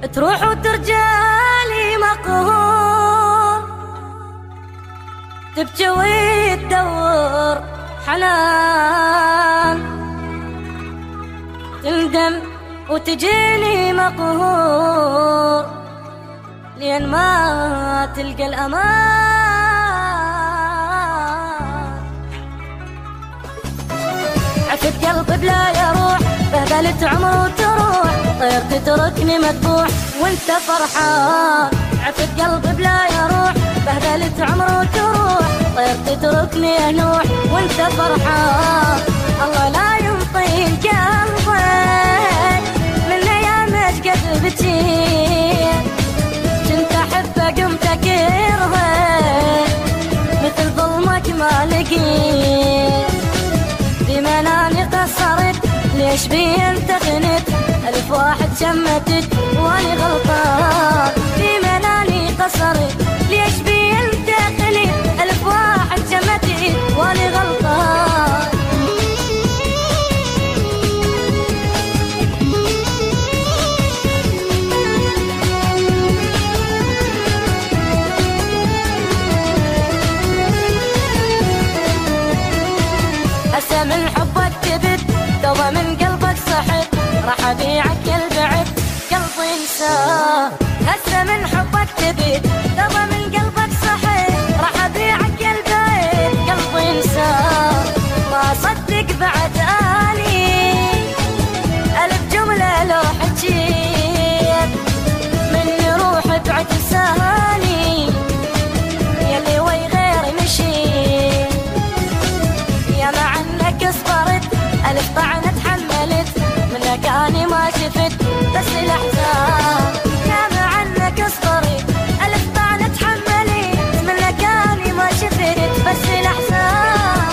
تروح وترجالي مقهور، تبكي وتدور حنان، تندم وتجيني مقهور لين ما تلقى الأمان. عفت قلبي بلا يروح، بهدلت عمر وتروح، طير تتركني مذبوح وانت فرحان. عفت قلبي بلا يروح، بهدلت عمر وتروح، طير تتركني انوح وانت فرحان. الله لا ينطين قلبك من ايامك قد بتين، كنت احبه قمت اكرهه مثل ظلمك ما لقيت. بمناني قصرت ليش بي انت غنت، ألف واحد شمتت واني غلطان. بمناني قصرت ليش بي انت غنت، ألف واحد شمتت واني غلطان. هسه من حبك تبت، توبة من قلبك صحت، راح ابيعك البعد قلبي انساه. هسه من حبك تبت، توبة من قلبك صحت، راح ابيعك البعد قلبي انساه. ما صدق بعد اني الف جملة لو حجيت، مني روح بعد لساني يلي وي غيري مشيت. يا ما عنك صبرت ألف طعنة تحملت، منك أني ما شفت بس الأحزان. يا ما عنك صبرت ألف طعنة تحملت، منك أني ما شفت بس الأحزان.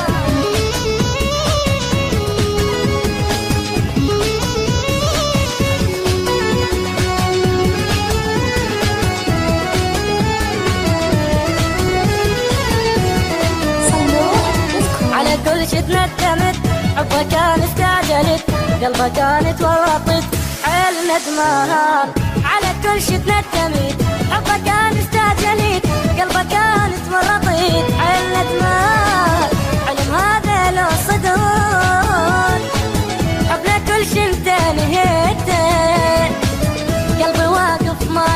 على كل شي تندمت، حبك كان استعجلت، قلبك كان تورطت حيل ندمان. على كل شي تندمت، حبك كان استعجلت، قلبك كان تورطت حيل ندمان. علم هذا لو صدون، حبنا كل شي انت نهيته، قلبي واقف ما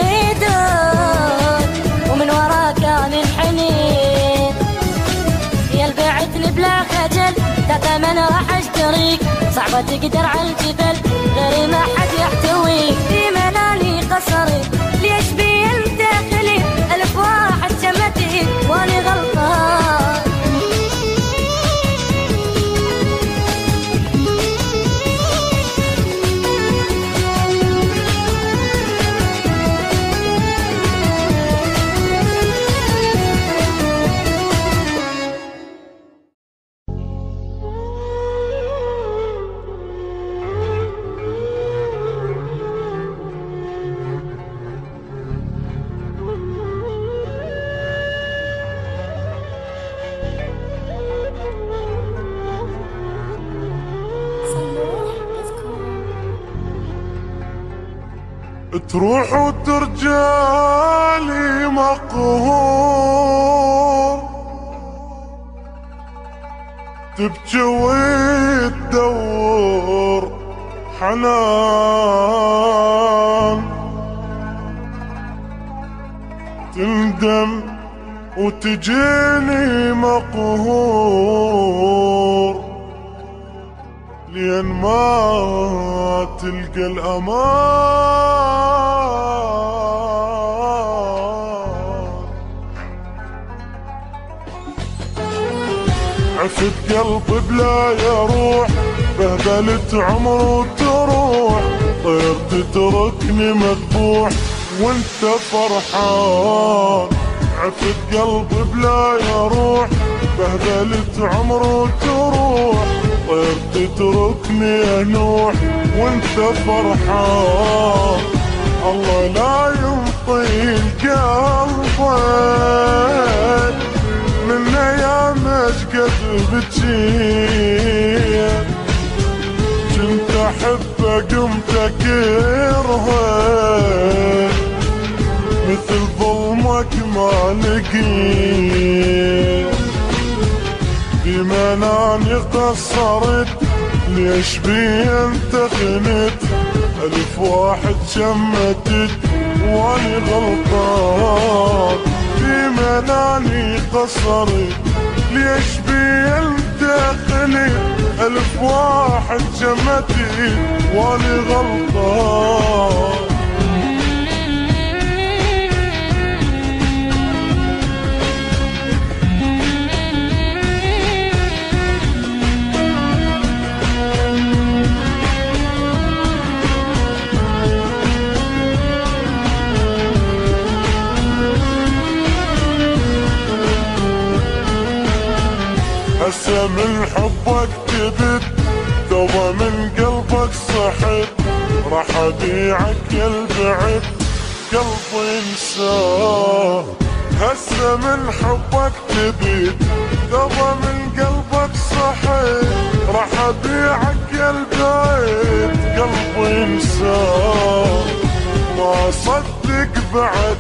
يدون ومن وراك كان الحنين. يا بعتني بلا خجل، تتمنى راح اشتريك، صعبة تقدر عالجبل غيري ما حد يحتويك. في مناني قصرت ليش بي انت خليت، ألف واحد شمتك واني غلطان. تروح وترجالي مقهور، تبكي وتدور حنان، تندم وتجيني مقهور لين ما تلقى الأمان. عفت قلبي بلا يروح، بهدلت عمر وتروح، طير تتركني مذبوح وانت فرحان. عفت قلبي بلا يروح، بهدلت عمر وتروح، طير تتركني انوح وانت فرحان. الله لا ينطي قلبك من ايامك قد بتشيل، كنت احبه قمت اكرهه لقيت بمناني قصرت ليش بي انت خنت 1000 واحد شمتت واني غلطان بمناني قصرت ليش بي انت خنت 1000 واحد شمتت واني غلطان هسه من حبك تبت دوبا من قلبك صحت راح ابيعك البعد قلبي انساه هسه من حبك تبت دوبا من قلبك صحت راح ابيعك البعد قلبي انساه ما صدق بعد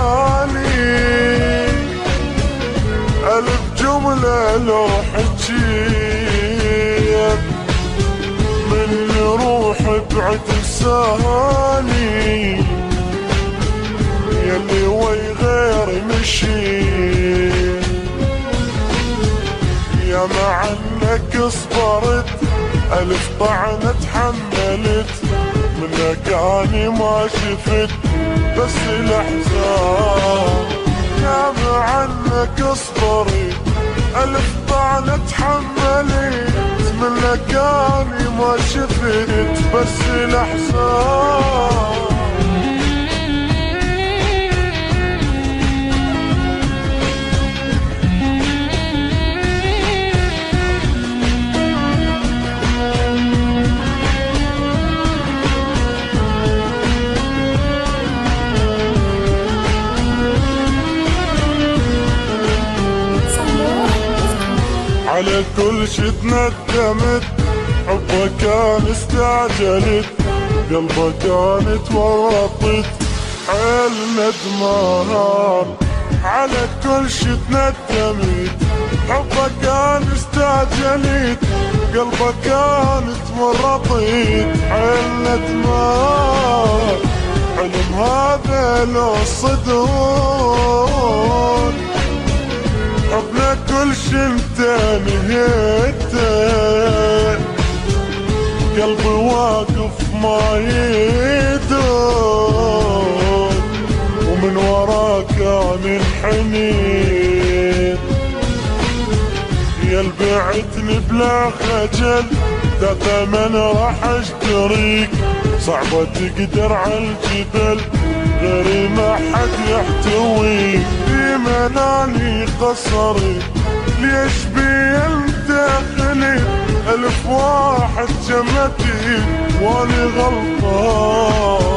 اني 1000 جملة لو حجيت من روح بعد لساني يلي وي غيري مشيت يا مع انك صبرت 1000 طعنة تحملت منك اني ما شفت بس الاحزان يا مع انك صبرت 1000 طعنة تحملت منك اني ما شفت بس الاحزان على كل شي تندمت حبك كان استعجلت قلبك كان تورطت حيل ندمان على كل شي تندمت حبك كان استعجلت قلبك كان تورطت حيل ندمان علم هذا لو صدون حبنا كل شي انت نهيته قلبي واقف ما يدور ومن وراك انا انحنيت يا البعتني بلا خجل ده ثمن راح اشتريك صعبة تقدر عالجبل غيري ما حد يحتويك بمناني قصرت ليش بي انت خليت 1000 واحد شمتت واني غلطان